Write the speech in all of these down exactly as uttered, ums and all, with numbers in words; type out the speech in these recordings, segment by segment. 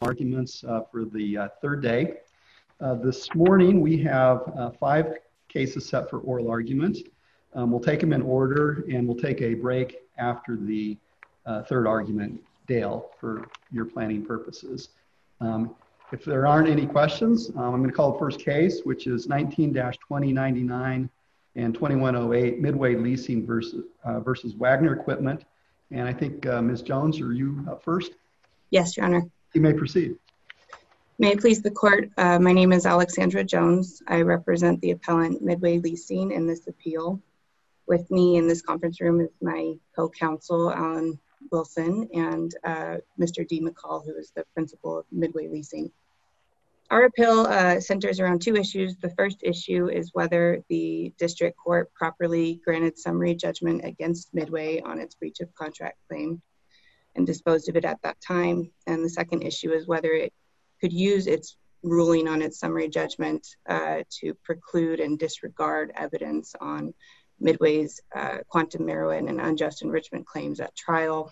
arguments uh, for the uh, third day. Uh, this morning we have uh, five cases set for oral argument. Um, we'll take them in order and we'll take a break after the uh, third argument, Dale, for your planning purposes. Um, if there aren't any questions, um, I'm going to call the first case, which is nineteen dash twenty ninety-nine and twenty-one oh eight, Midway Leasing versus, uh, versus Wagner Equipment. And I think uh, Miz Jones, are you up first? Yes, Your Honor. You may proceed. May it please the court, uh, my name is Alexandra Jones. I represent the appellant Midway Leasing in this appeal. With me in this conference room is my co-counsel, Alan Wilson, and uh, Mister D. McCall, who is the principal of Midway Leasing. Our appeal uh, centers around two issues. The first issue is whether the district court properly granted summary judgment against Midway on its breach of contract claim and disposed of it at that time. And the second issue is whether it could use its ruling on its summary judgment uh, to preclude and disregard evidence on Midway's uh, quantum meruit and unjust enrichment claims at trial.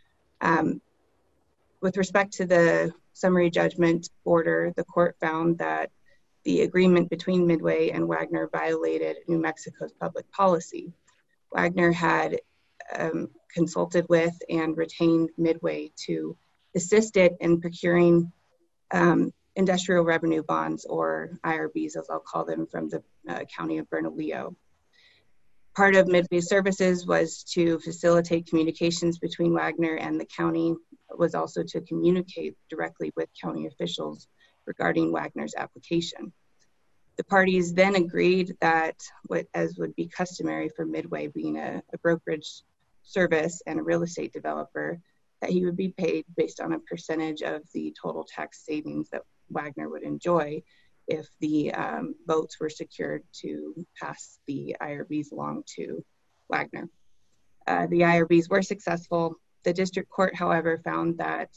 Um, with respect to the summary judgment order, the court found that the agreement between Midway and Wagner violated New Mexico's public policy. Wagner had um, consulted with and retained Midway to assist it in procuring um, industrial revenue bonds, or I R Bs as I'll call them, from the uh, county of Bernalillo. Part of Midway's services was to facilitate communications between Wagner and the county, was also to communicate directly with county officials regarding Wagner's application. The parties then agreed that, what as would be customary for Midway being a, a brokerage service and a real estate developer, that he would be paid based on a percentage of the total tax savings that Wagner would enjoy if the um, votes were secured to pass the I R Bs along to Wagner. Uh, the I R Bs were successful. The district court, however, found that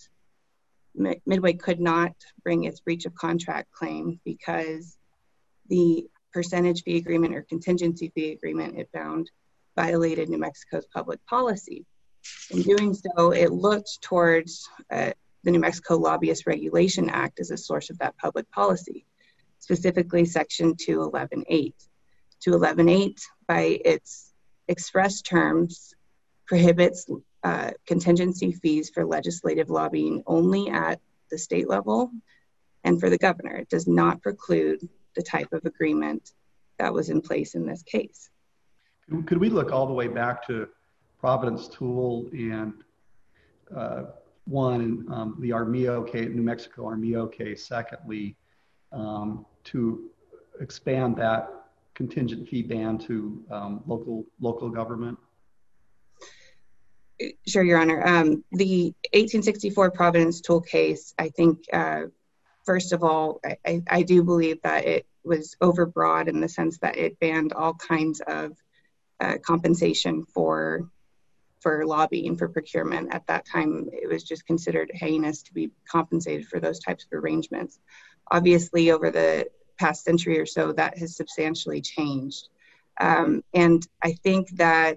Midway could not bring its breach of contract claim because the percentage fee agreement or contingency fee agreement, it found, violated New Mexico's public policy. In doing so, it looked towards uh, the New Mexico Lobbyist Regulation Act as a source of that public policy, specifically Section two eleven eight. two eleven eight, by its express terms, prohibits uh, contingency fees for legislative lobbying only at the state level and for the governor. It does not preclude the type of agreement that was in place in this case. Could we look all the way back to Providence Tool and uh, one, um, the Armijo case, New Mexico Armijo case, secondly, um, to expand that contingent fee ban to um, local local government? Sure, Your Honor. Um, the eighteen sixty-four Providence Tool case, I think, uh, first of all, I, I do believe that it was overbroad in the sense that it banned all kinds of uh, compensation for for lobbying, for procurement. At that time, it was just considered heinous to be compensated for those types of arrangements. Obviously, over the past century or so, that has substantially changed. Um, and I think that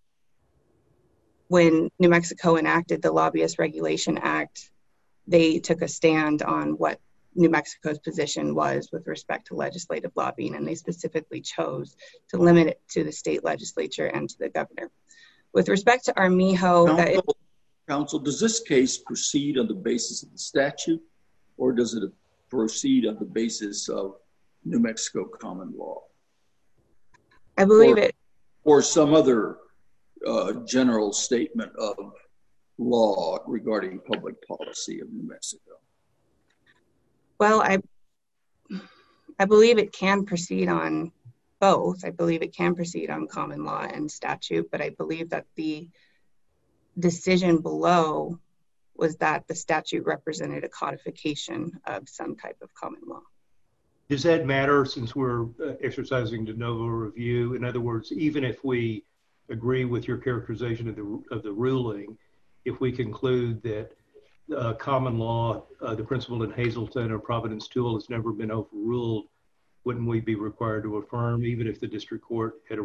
when New Mexico enacted the Lobbyist Regulation Act, they took a stand on what New Mexico's position was with respect to legislative lobbying, and they specifically chose to limit it to the state legislature and to the governor. With respect to Armijo, Counsel, that it, Counsel, does this case proceed on the basis of the statute, or does it proceed on the basis of New Mexico common law? I believe or, it. Or some other uh, general statement of law regarding public policy of New Mexico? Well, I, I believe it can proceed on both. I believe it can proceed on common law and statute, but I believe that the decision below was that the statute represented a codification of some type of common law. Does that matter since we're uh, exercising de novo review? In other words, even if we agree with your characterization of the of the ruling, if we conclude that uh, common law, uh, the principle in Hazelton or Providence Tool has never been overruled, wouldn't we be required to affirm even if the district court had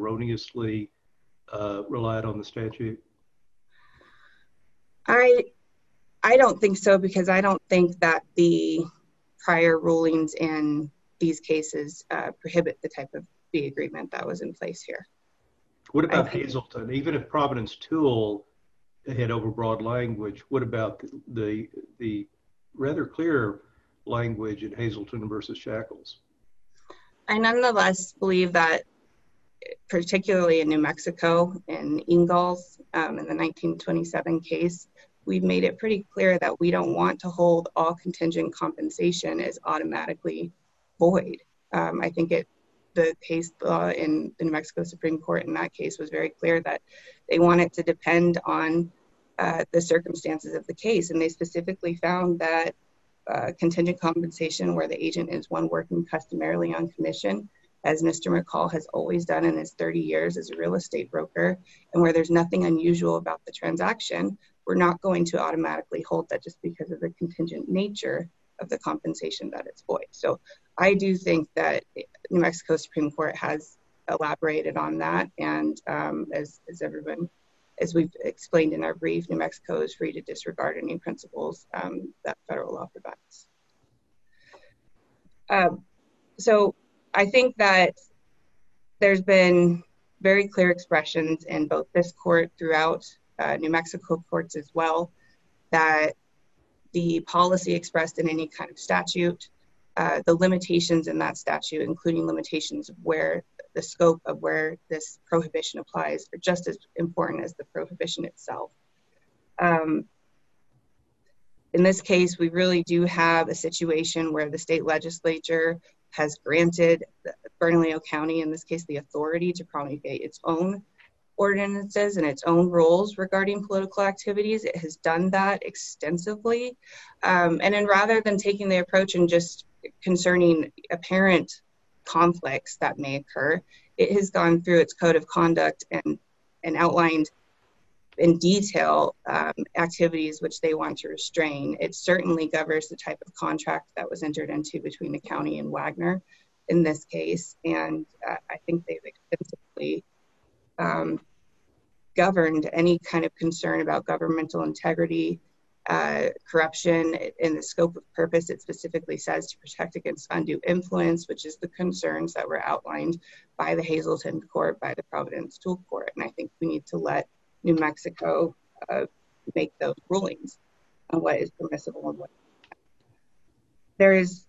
erroneously uh, relied on the statute? I I don't think so, because I don't think that the prior rulings in these cases uh, prohibit the type of fee agreement that was in place here. What about Hazleton? Even if Providence Tool had overbroad language, what about the, the the rather clear language in Hazleton versus Shackles? I nonetheless believe that, particularly in New Mexico, in Ingalls, um, in the nineteen twenty-seven case, we've made it pretty clear that we don't want to hold all contingent compensation as automatically void. Um, I think it the case law in the New Mexico Supreme Court in that case was very clear that they want it to depend on uh, the circumstances of the case. And they specifically found that uh, contingent compensation where the agent is one working customarily on commission, as Mister McCall has always done in his thirty years as a real estate broker, and where there's nothing unusual about the transaction, we're not going to automatically hold that just because of the contingent nature of the compensation that it's void. So I do think that New Mexico Supreme Court has elaborated on that. And um, as, as everyone, as we've explained in our brief, New Mexico is free to disregard any principles um, that federal law provides. Um, so I think that there's been very clear expressions in both this court throughout uh, New Mexico courts as well, that the policy expressed in any kind of statute, uh, the limitations in that statute, including limitations of where the scope of where this prohibition applies, are just as important as the prohibition itself. Um, in this case, we really do have a situation where the state legislature has granted Bernalillo County, in this case, the authority to promulgate its own ordinances and its own rules regarding political activities. It has done that extensively. Um, and then rather than taking the approach and just concerning apparent conflicts that may occur, it has gone through its code of conduct and, and outlined in detail um, activities which they want to restrain. It certainly governs the type of contract that was entered into between the county and Wagner in this case. And uh, I think they've extensively um, governed any kind of concern about governmental integrity, uh, corruption. In the scope of purpose, it specifically says to protect against undue influence, which is the concerns that were outlined by the Hazleton Court, by the Providence Tool Court. And I think we need to let New Mexico uh, make those rulings on what is permissible and what not. There is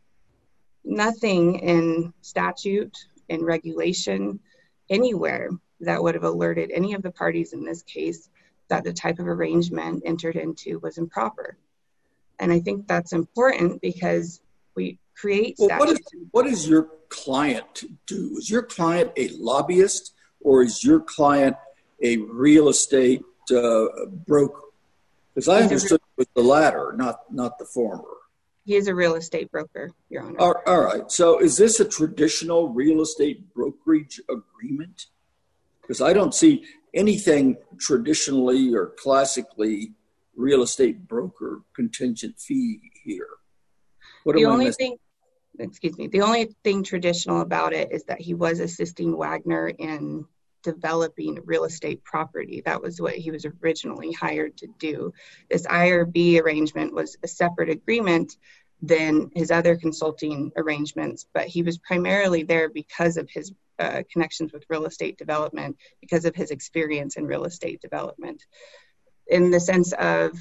nothing in statute, in regulation, anywhere that would have alerted any of the parties in this case that the type of arrangement entered into was improper. And I think that's important because we create well, statutes. What is, what is your client do? Is your client a lobbyist, or is your client a real estate uh, broker? Because I understood it was the latter, not, not the former. He is a real estate broker, Your Honor. All, all right. So is this a traditional real estate brokerage agreement? Because I don't see anything traditionally or classically real estate broker contingent fee here. What the am only I missing? thing, excuse me, the only thing traditional about it is that he was assisting Wagner in developing real estate property. That was what he was originally hired to do. This I R B arrangement was a separate agreement than his other consulting arrangements, but he was primarily there because of his uh, connections with real estate development, because of his experience in real estate development. In the sense of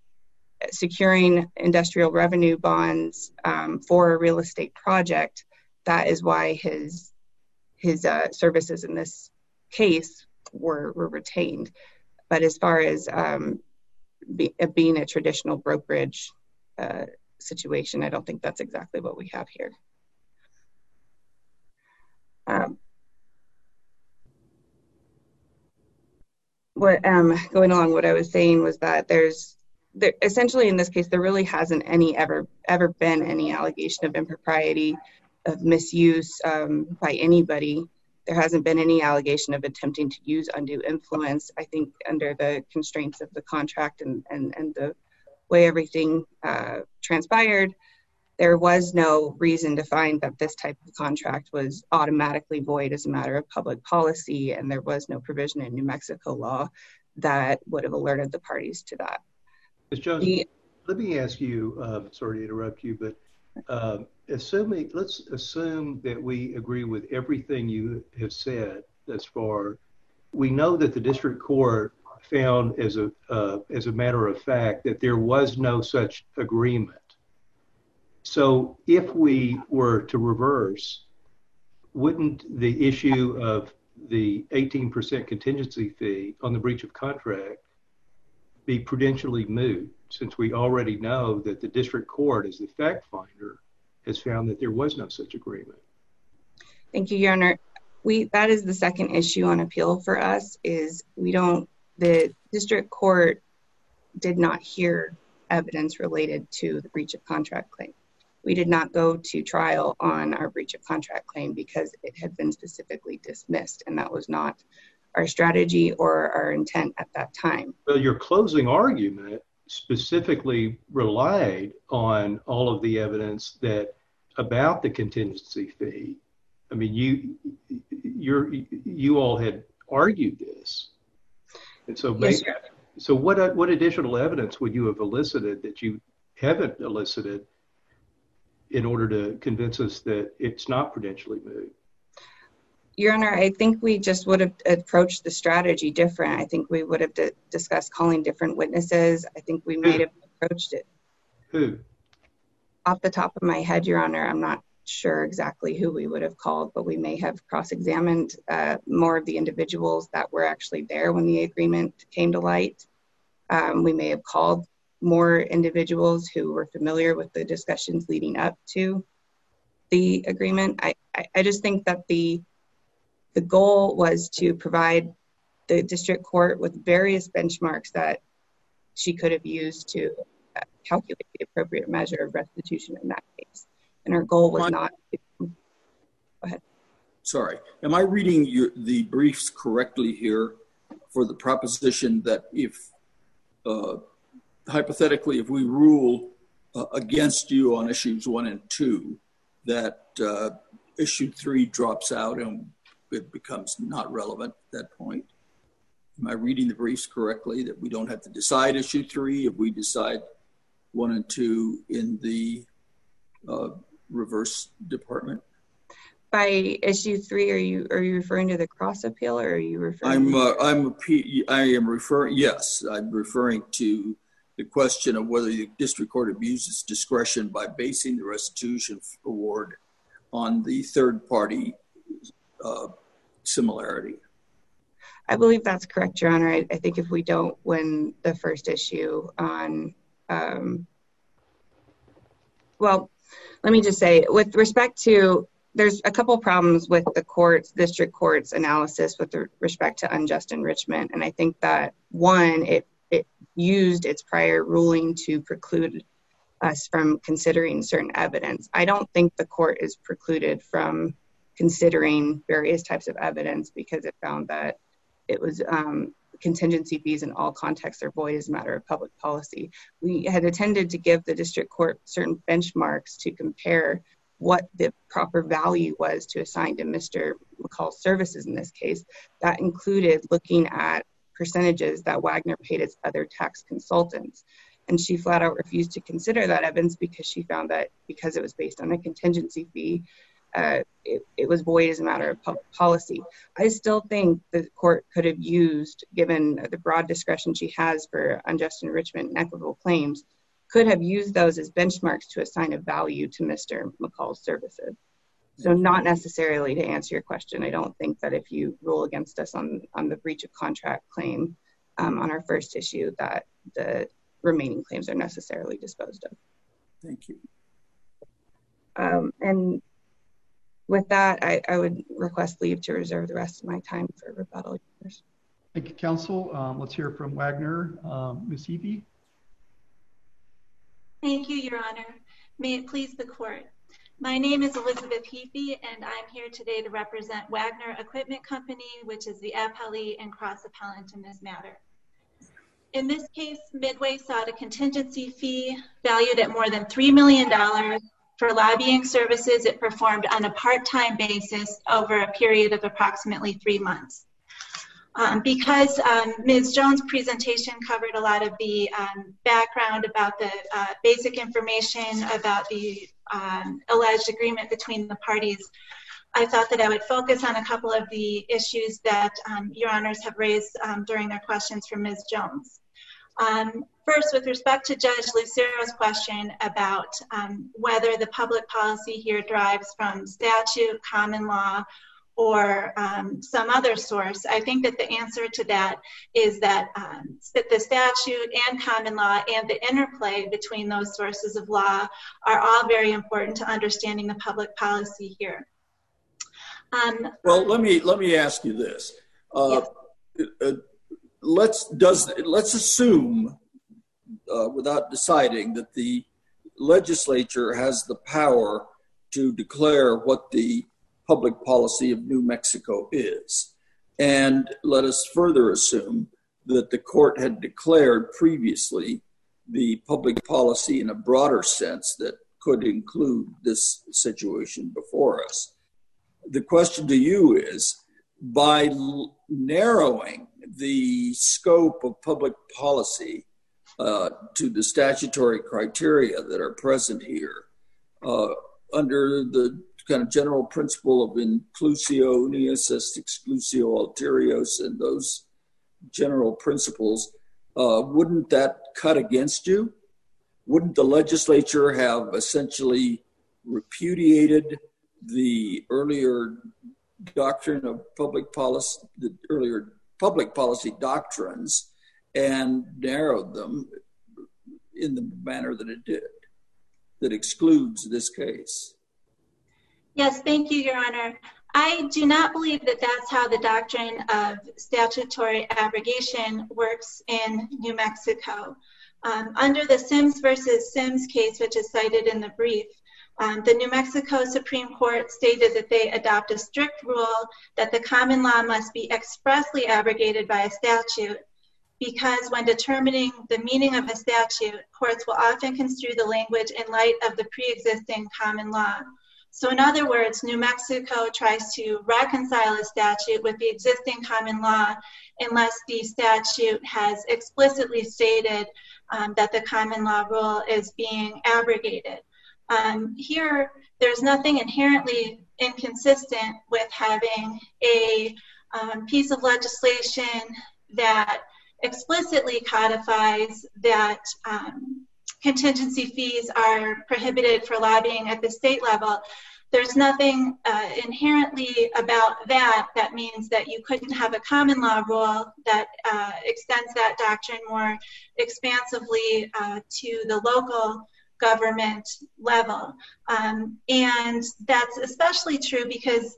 securing industrial revenue bonds um, for a real estate project, that is why his his uh, services in this case were, were retained. But as far as um, be, uh, being a traditional brokerage uh, situation, I don't think that's exactly what we have here. Um, what um, going along, what I was saying was that there's there, essentially in this case, there really hasn't any ever ever been any allegation of impropriety, of misuse um, by anybody. There hasn't been any allegation of attempting to use undue influence. I think under the constraints of the contract and, and, and the way everything uh, transpired, there was no reason to find that this type of contract was automatically void as a matter of public policy, and there was no provision in New Mexico law that would have alerted the parties to that. Miz Jones, the, let me ask you, uh, sorry to interrupt you, but um, assuming, let's assume that we agree with everything you have said thus far. We know that the district court found as a, uh, as a matter of fact that there was no such agreement. So if we were to reverse, wouldn't the issue of the eighteen percent contingency fee on the breach of contract be prudentially moot, since we already know that the district court, as the fact finder, has found that there was no such agreement? Thank you, Your Honor. We, that is the second issue on appeal for us, is we don't, the district court did not hear evidence related to the breach of contract claim. We did not go to trial on our breach of contract claim because it had been specifically dismissed, and that was not our strategy or our intent at that time. Well, your closing argument specifically relied on all of the evidence that about the contingency fee. I mean, you you're, you all had argued this. And so, yes, maybe, so what, what additional evidence would you have elicited that you haven't elicited in order to convince us that it's not prudentially moot? Your Honor, I think we just would have approached the strategy different. I think we would have d- discussed calling different witnesses. I think we might have approached it. Who? Off the top of my head, Your Honor, I'm not sure exactly who we would have called, but we may have cross-examined uh, more of the individuals that were actually there when the agreement came to light. Um, we may have called more individuals who were familiar with the discussions leading up to the agreement. I, I, I just think that the the goal was to provide the district court with various benchmarks that she could have used to uh, calculate the appropriate measure of restitution in that case. And our goal was not to, go ahead. Sorry, am I reading your, the briefs correctly here for the proposition that if, uh, hypothetically, if we rule uh, against you on issues one and two, that uh, issue three drops out and it becomes not relevant at that point? Am I reading the briefs correctly, that we don't have to decide issue three if we decide one and two in the uh, reverse department? By issue three, are you are you referring to the cross appeal, or are you referring? I'm to- uh, I'm I am referring. Yes, I'm referring to the question of whether the district court abuses discretion by basing the restitution award on the third party uh, similarity. I believe that's correct, Your Honor. I, I think if we don't win the first issue on, um, well, let me just say, with respect to, there's a couple problems with the court's, district court's analysis with respect to unjust enrichment. And I think that, one, it, it used its prior ruling to preclude us from considering certain evidence. I don't think the court is precluded from considering various types of evidence because it found that it was um, contingency fees in all contexts are void as a matter of public policy. We had intended to give the district court certain benchmarks to compare what the proper value was to assign to Mister McCall's services in this case. That included looking at percentages that Wagner paid its other tax consultants. And she flat out refused to consider that evidence because she found that because it was based on a contingency fee, Uh, it, it was void as a matter of public policy. I still think the court could have used, given the broad discretion she has for unjust enrichment and equitable claims, could have used those as benchmarks to assign a value to Mister McCall's services. So not necessarily to answer your question, I don't think that if you rule against us on, on the breach of contract claim um, on our first issue, that the remaining claims are necessarily disposed of. Thank you. Um, and With that, I, I would request leave to reserve the rest of my time for rebuttal. Thank you, counsel. Um, let's hear from Wagner. Um, Miz Heaphy. Thank you, Your Honor. May it please the court. My name is Elizabeth Heaphy, and I'm here today to represent Wagner Equipment Company, which is the appellee and cross-appellant in this matter. In this case, Midway sought a contingency fee valued at more than three million dollars for lobbying services it performed on a part-time basis over a period of approximately three months. Um, because um, Miz Jones' presentation covered a lot of the um, background about the uh, basic information about the um, alleged agreement between the parties, I thought that I would focus on a couple of the issues that um, Your Honors have raised um, during their questions for Miz Jones. Um, first, with respect to Judge Lucero's question about um, whether the public policy here derives from statute, common law, or um, some other source, I think that the answer to that is that, um, that the statute and common law and the interplay between those sources of law are all very important to understanding the public policy here. Um, well, let me let me ask you this. Uh, yes. uh, let's does let's assume, uh, without deciding, that the legislature has the power to declare what the public policy of New Mexico is. And let us further assume that the court had declared previously the public policy in a broader sense that could include this situation before us. The question to you is, by l- narrowing the scope of public policy uh, to the statutory criteria that are present here, uh, under the kind of general principle of inclusio unius est exclusio alterius and those general principles, uh, wouldn't that cut against you? Wouldn't the legislature have essentially repudiated the earlier doctrine of public policy, the earlier public policy doctrines, and narrowed them in the manner that it did, that excludes this case? Yes, thank you, Your Honor. I do not believe that that's how the doctrine of statutory abrogation works in New Mexico. Um, under the Sims versus Sims case, which is cited in the brief, um, the New Mexico Supreme Court stated that they adopt a strict rule that the common law must be expressly abrogated by a statute, because when determining the meaning of a statute, courts will often construe the language in light of the pre-existing common law. So in other words, New Mexico tries to reconcile a statute with the existing common law unless the statute has explicitly stated um, that the common law rule is being abrogated. Um, here, there's nothing inherently inconsistent with having a um, piece of legislation that explicitly codifies that um, contingency fees are prohibited for lobbying at the state level. There's nothing uh, inherently about that that means that you couldn't have a common law rule that uh, extends that doctrine more expansively uh, to the local government level. Um, and that's especially true because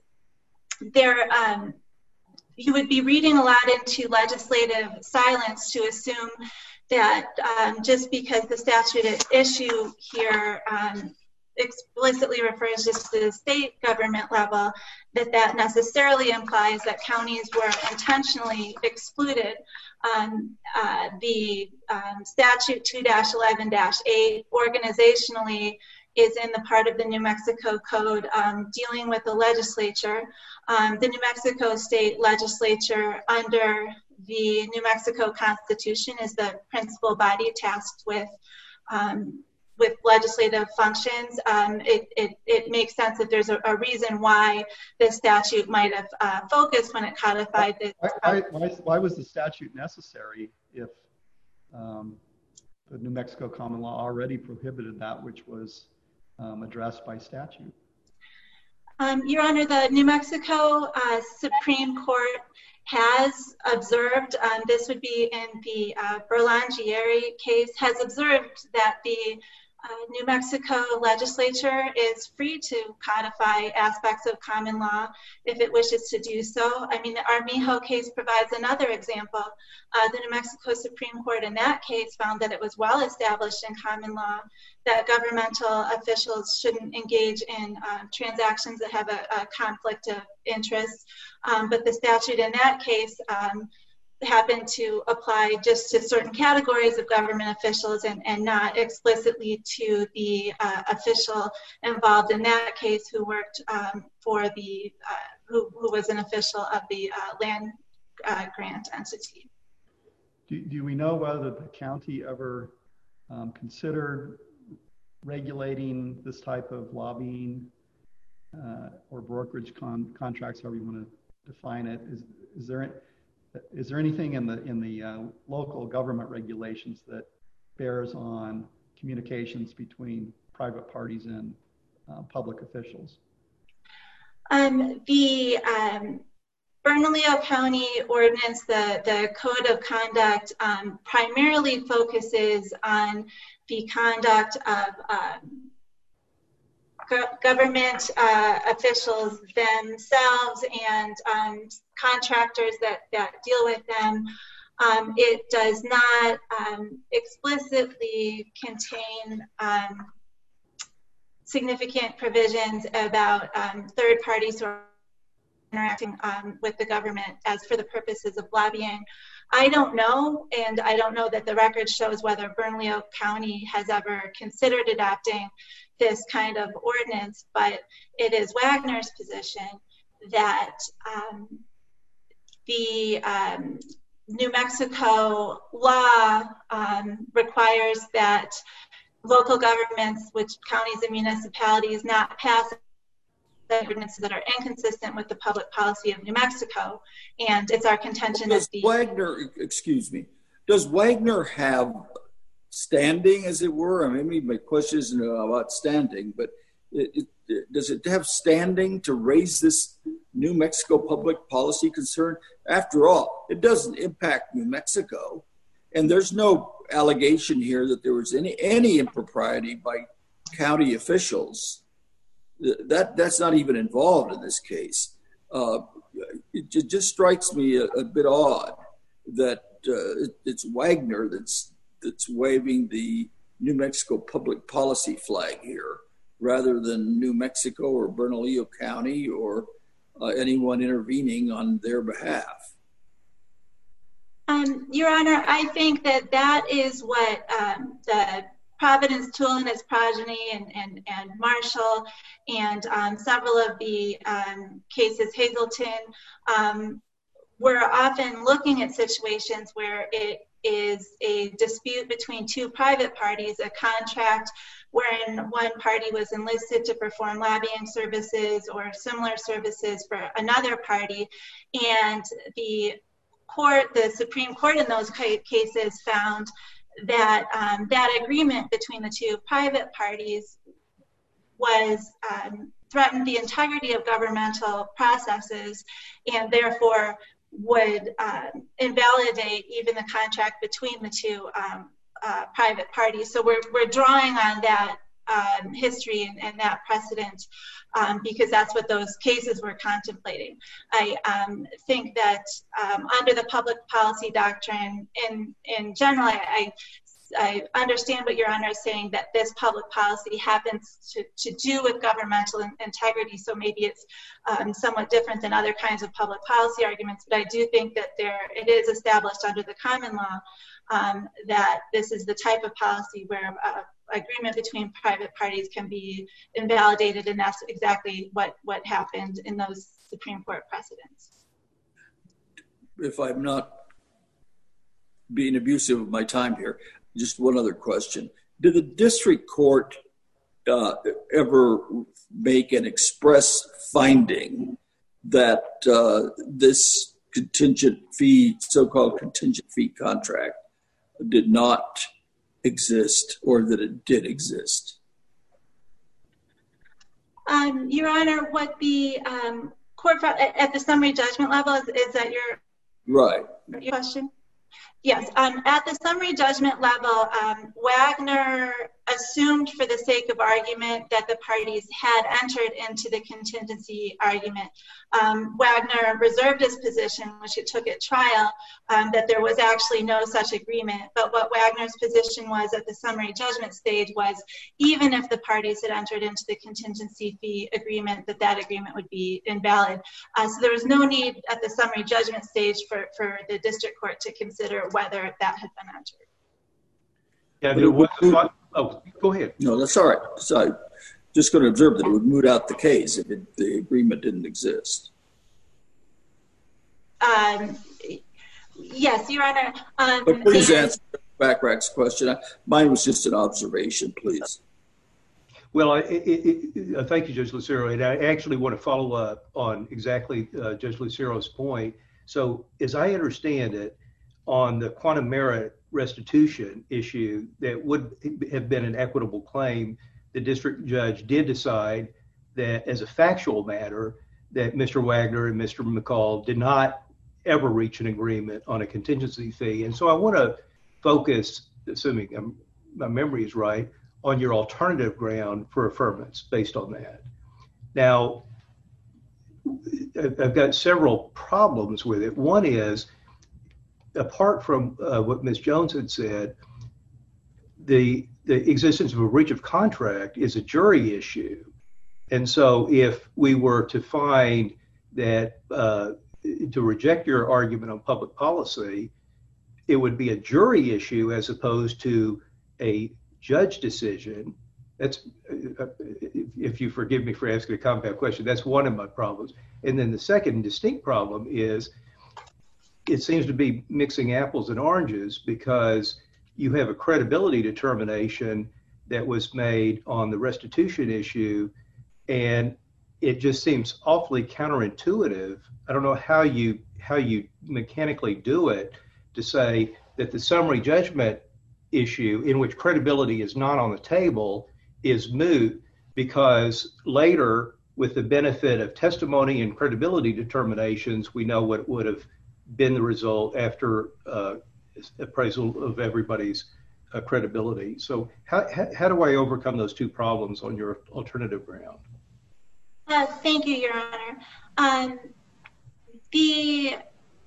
there, um, you would be reading a lot into legislative silence to assume that um, just because the statute at issue here um, explicitly refers just to the state government level, that that necessarily implies that counties were intentionally excluded. Um, uh, the um, statute two dash eleven dash eight organizationally is in the part of the New Mexico Code um, dealing with the legislature. Um, the New Mexico State Legislature under the New Mexico Constitution is the principal body tasked with um, with legislative functions. Um, it, it, it makes sense that there's a, a reason why this statute might have uh, focused when it codified this. Why, why, why was the statute necessary if um, the New Mexico common law already prohibited that which was um, addressed by statute? Um, Your Honor, the New Mexico uh, Supreme Court has observed, um, this would be in the uh, Berlangieri case, has observed that the uh, New Mexico legislature is free to codify aspects of common law if it wishes to do so. I mean, the Armijo case provides another example. Uh, the New Mexico Supreme Court in that case found that it was well established in common law that governmental officials shouldn't engage in uh, transactions that have a, a conflict of interest. Um, but the statute in that case um, happened to apply just to certain categories of government officials and, and not explicitly to the uh, official involved in that case who worked um, for the, uh, who, who was an official of the uh, land uh, grant entity. Do, do we know whether the county ever um, considered regulating this type of lobbying uh, or brokerage con contracts, however you want to define it? Is, is there is there anything in the in the uh, local government regulations that bears on communications between private parties and uh, public officials? Um, the um, Bernalillo County ordinance, the, the code of conduct, um, primarily focuses on the conduct of um, go government uh, officials themselves and um, contractors that, that deal with them. Um, it does not um, explicitly contain um, significant provisions about um, third parties who are interacting um, with the government as for the purposes of lobbying. I don't know, and I don't know that the record shows whether Bernalillo County has ever considered adopting this kind of ordinance, but it is Wagner's position that um, the um, New Mexico law um, requires that local governments, which counties and municipalities, not pass ordinances that are inconsistent with the public policy of New Mexico. And it's our contention does that the Wagner, excuse me, does Wagner have standing, as it were? I mean, maybe my question isn't about standing, but it, it, does it have standing to raise this New Mexico public policy concern? After all, it doesn't impact New Mexico, and there's no allegation here that there was any any impropriety by county officials. That that's not even involved in this case. Uh, it, it just strikes me a, a bit odd that uh, it, it's Wagner that's that's waving the New Mexico public policy flag here, rather than New Mexico or Bernalillo County or uh, anyone intervening on their behalf. Um, Your Honor, I think that that is what um, the Providence Tool and his progeny and, and, and Marshall and um, several of the um, cases, Hazelton, um, we're often looking at situations where it is a dispute between two private parties, a contract wherein one party was enlisted to perform lobbying services or similar services for another party, and the court, the Supreme Court in those cases found that um, that agreement between the two private parties was um, threatened the integrity of governmental processes and therefore would um, invalidate even the contract between the two um, uh, private parties. So we're, we're drawing on that um, history and, and that precedent um, because that's what those cases were contemplating. I um, think that um, under the public policy doctrine in, in general, I, I understand what Your Honor is saying, that this public policy happens to, to do with governmental in, integrity, so maybe it's um, somewhat different than other kinds of public policy arguments, but I do think that there it is established under the common law um, that this is the type of policy where uh, agreement between private parties can be invalidated, and that's exactly what, what happened in those Supreme Court precedents. If I'm not being abusive of my time here, just one other question. Did the district court uh, ever make an express finding that uh, this contingent fee, so-called contingent fee contract did not exist, or that it did exist? Um, Your Honor, what the um, court, at the summary judgment level, is, is that your, right. your question? Yes, um, at the summary judgment level, um, Wagner assumed for the sake of argument that the parties had entered into the contingency argument. Um, Wagner reserved his position, which it took at trial, um, that there was actually no such agreement. But what Wagner's position was at the summary judgment stage was, even if the parties had entered into the contingency fee agreement, that that agreement would be invalid. Uh, so there was no need at the summary judgment stage for, for the district court to consider whether that had been entered. Yeah, there was a, oh, go ahead. No, that's all right. So I'm just going to observe that it would moot out the case if it, the agreement didn't exist. Um, yes, Your Honor. Um, but please and, answer Bachrach's question. Mine was just an observation, please. Well, I, it, it, uh, thank you, Judge Lucero. And I actually want to follow up on exactly uh, Judge Lucero's point. So as I understand it, on the quantum merit restitution issue that would have been an equitable claim, the district judge did decide that as a factual matter, that Mister Wagner and Mister McCall did not ever reach an agreement on a contingency fee. And so I want to focus, assuming um, my memory is right, on your alternative ground for affirmance based on that. Now, I've got several problems with it. One is, apart from uh, what Miz Jones had said, the, the existence of a breach of contract is a jury issue. And so if we were to find that, uh, to reject your argument on public policy, it would be a jury issue as opposed to a judge decision. That's, uh, if you forgive me for asking a compound question, that's one of my problems. And then the second distinct problem is it seems to be mixing apples and oranges, because you have a credibility determination that was made on the restitution issue, and it just seems awfully counterintuitive. I don't know how you how you mechanically do it to say that the summary judgment issue, in which credibility is not on the table, is moot, because later, with the benefit of testimony and credibility determinations, we know what would have been the result after uh, appraisal of everybody's uh, credibility. So how, how, how do I overcome those two problems on your alternative ground? Uh, thank you, Your Honor. Um, the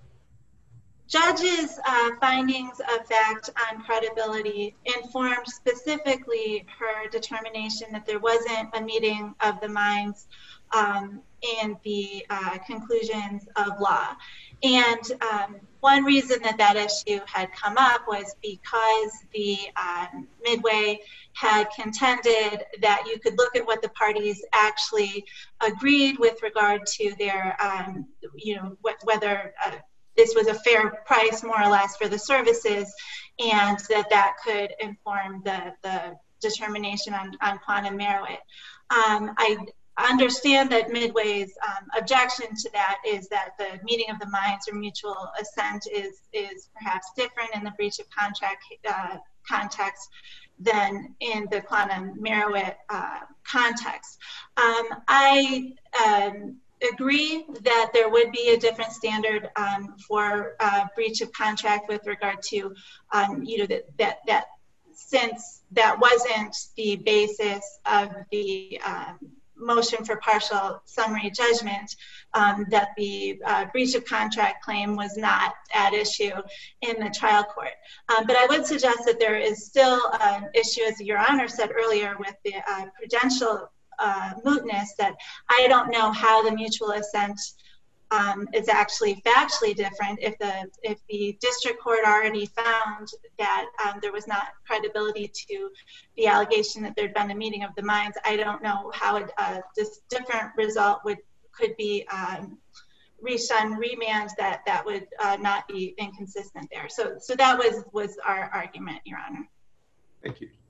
judge's uh, findings of fact on credibility informed specifically her determination that there wasn't a meeting of the minds um, in the uh, conclusions of law. And um, one reason that that issue had come up was because the um, Midway had contended that you could look at what the parties actually agreed with regard to their, um, you know, wh- whether uh, this was a fair price, more or less, for the services, and that that could inform the, the determination on, on quantum merit. Um, I understand that Midway's um, objection to that is that the meeting of the minds or mutual assent is is perhaps different in the breach of contract uh, context than in the quantum merit uh, context. Um, I um, agree that there would be a different standard um, for uh, breach of contract with regard to, um, you know, that, that that since that wasn't the basis of the um, motion for partial summary judgment, um, that the uh, breach of contract claim was not at issue in the trial court. Um, but I would suggest that there is still an issue, as Your Honor said earlier, with the uh, prudential uh, mootness, that I don't know how the mutual assent um, is actually factually different if the if the district court already found that um, there was not credibility to the allegation that there'd been a meeting of the minds. I don't know how a, uh, this different result would could be um, reached on remand that that would uh, not be inconsistent there. So so that was was our argument, Your Honor. Thank you.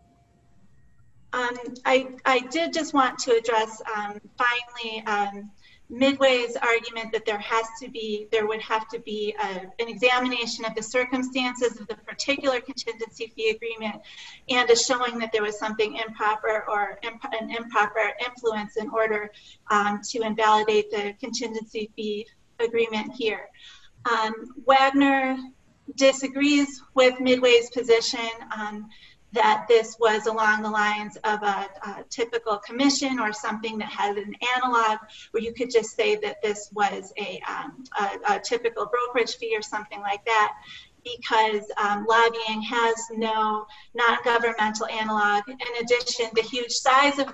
Um, I I did just want to address um, finally. Um, Midway's argument that there has to be, there would have to be a, an examination of the circumstances of the particular contingency fee agreement and a showing that there was something improper or imp- an improper influence in order um, to invalidate the contingency fee agreement here. Um, Wagner disagrees with Midway's position um, that this was along the lines of a, a typical commission or something that had an analog where you could just say that this was a, um, a, a typical brokerage fee or something like that, because um, lobbying has no non-governmental analog. In addition, the huge size of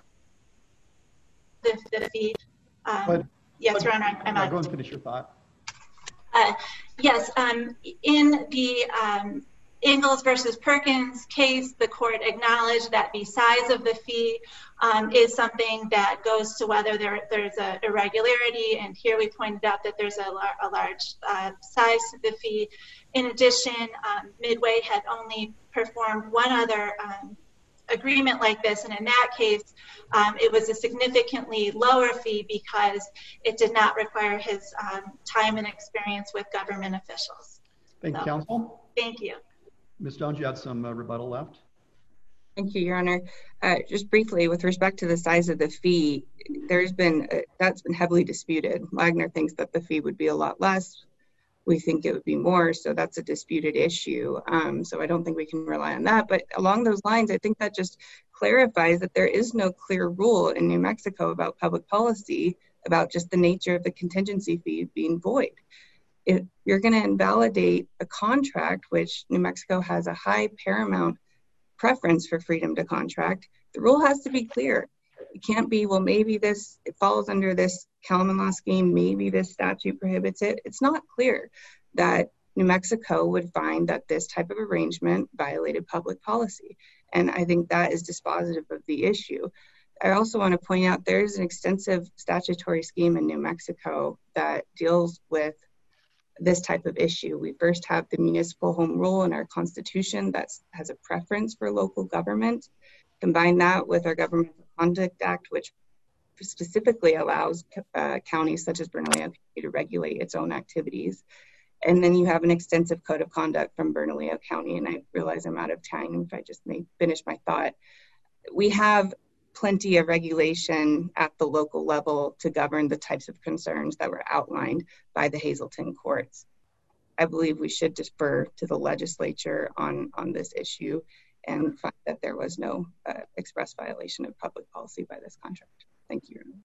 the, the fee. Um, but, yes, but, Your Honor, I'm on. Go and finish your thought. Uh, yes, um, in the um, Ingalls versus Perkins case, the court acknowledged that the size of the fee um, is something that goes to whether there, there's an irregularity, and here we pointed out that there's a, lar a large uh, size to the fee. In addition, um, Midway had only performed one other um, agreement like this, and in that case, um, it was a significantly lower fee because it did not require his um, time and experience with government officials. Thank you, so, counsel. Thank you. Miz Jones, you had some uh, rebuttal left. Thank you, Your Honor. Uh, just briefly, with respect to the size of the fee, there's been, uh, that's been heavily disputed. Wagner thinks that the fee would be a lot less. We think it would be more, so that's a disputed issue. Um, so I don't think we can rely on that. But along those lines, I think that just clarifies that there is no clear rule in New Mexico about public policy about just the nature of the contingency fee being void. If you're going to invalidate a contract, which New Mexico has a high paramount preference for freedom to contract, the rule has to be clear. It can't be, well, maybe this, it falls under this Kelman law scheme, maybe this statute prohibits it. It's not clear that New Mexico would find that this type of arrangement violated public policy. And I think that is dispositive of the issue. I also want to point out there's an extensive statutory scheme in New Mexico that deals with this type of issue. We first have the municipal home rule in our constitution that has a preference for local government. Combine that with our Government Conduct Act, which specifically allows uh, counties such as Bernalillo County to regulate its own activities. And then you have an extensive code of conduct from Bernalillo County, and I realize I'm out of time if I just may finish my thought. We have plenty of regulation at the local level to govern the types of concerns that were outlined by the Hazleton courts. I believe we should defer to the legislature on, on this issue and find that there was no uh, express violation of public policy by this contract. Thank you.